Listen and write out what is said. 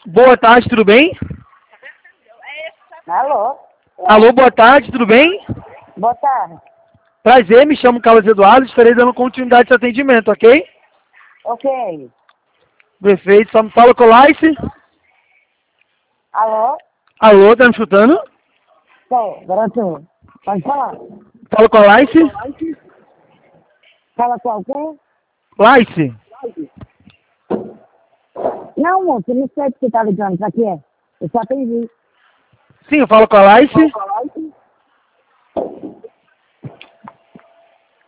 Boa tarde, tudo bem? Alô? Alô, boa tarde, tudo bem? Boa tarde. Prazer, me chamo Carlos Eduardo, estarei dando continuidade de atendimento, ok? Ok. Perfeito, só me fala com o Lice. Alô? Alô, tá me escutando? Tô, garoto. Pode falar. Fala com a Lice. Fala com alguém? Lice. Não, moço, não sei o que você tá ligando. Pra quê? Eu só atendi. Sim, eu falo com a Lice.